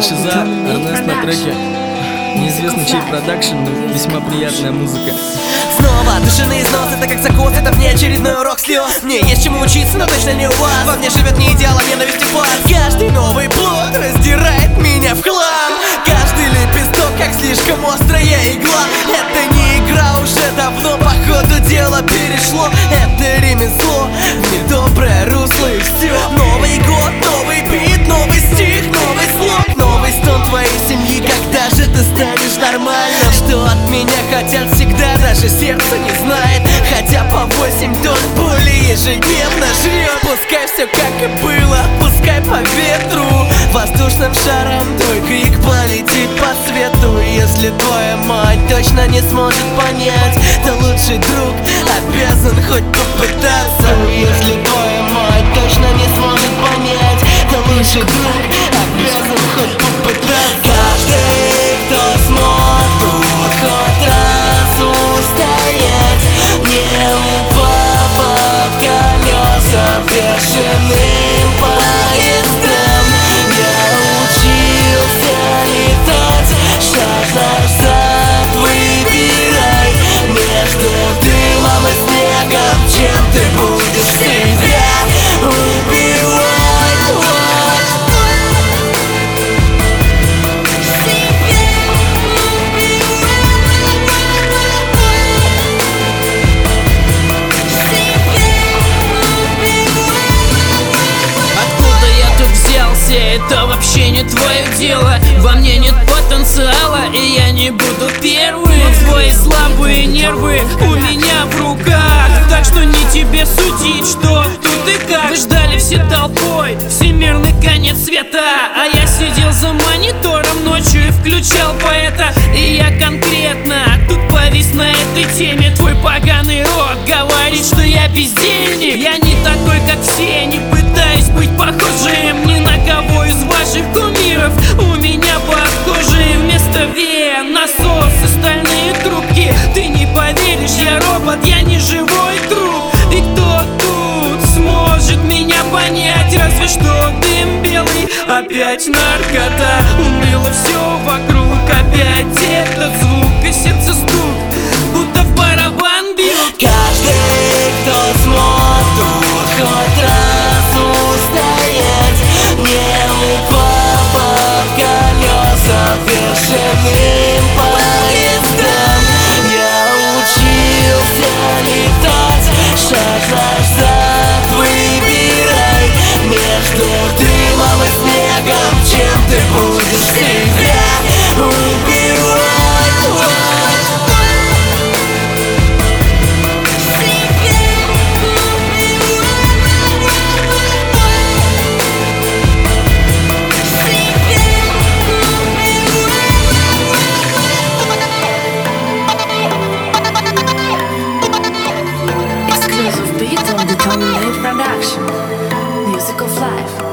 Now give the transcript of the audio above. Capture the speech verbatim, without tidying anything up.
Шиза, Эрнест на треке. Неизвестно чей продакшн, но весьма приятная музыка. Снова души на износ, это как закос, это мне очередной урок слез. Мне есть чему учиться, но точно не у вас. Во мне живет не идеал, а ненависть и фарс. Каждый новый плод раздирает меня в хлам. Каждый лепесток, как слишком острая игла. Это не игра, уже давно по ходу дела перешло. Это ремесло в недоброе русло и все. Новый год, новый бит, новый стих, новый слог, новый стон твоей семьи. Когда же ты станешь нормальным? Что от меня хотят всегда, даже сердце не знает. Хотя по восемь тонн боли ежедневно жрет. Пускай все как и было, пускай по ветру. Воздушным шаром твой крик полетит по свету. Если твоя мать точно не сможет понять, то лучший друг обязан хоть попытаться. Если твоя мать точно не сможет понять, то лучший друг обязан хоть попытаться. Каждый, кто смог тут хоть раз устоять, не упав под колеса бешеным поездом. Я учился летать, шаг за шаг выбирай между дымом и снегом, чем ты будешь себя убивать. Это вообще не твое дело. Во мне нет потенциала, и я не буду первым. Но твои слабые нервы у меня в руках. Так что не тебе судить, что тут и как. Вы ждали все толпой всемирный конец света, а я сидел за монитором ночью и включал поэта. И я конкретно тут повис на этой теме. Твой поганый рот говорит, что я бездельник. Я не такой, как все, не пытаюсь быть похожим ни на кого из ваших кумиров. У меня под кожей вместо вен насос и стальные трубки. Ты не поверишь, я робот, я не живой труп. И кто тут сможет меня понять? Разве что дым белый, опять наркота. Уныло все вокруг, опять этот звук и сердце стук, будто в барабан бьют. Каждый, кто смог тут хоть раз устоять, не упав под колеса бешеным поездом. Я учился летать, шаг за шаг выбирай между дымом и снегом, чем ты будешь себя убивать. Exclusive beat on the Tommy Lane production. Music of life.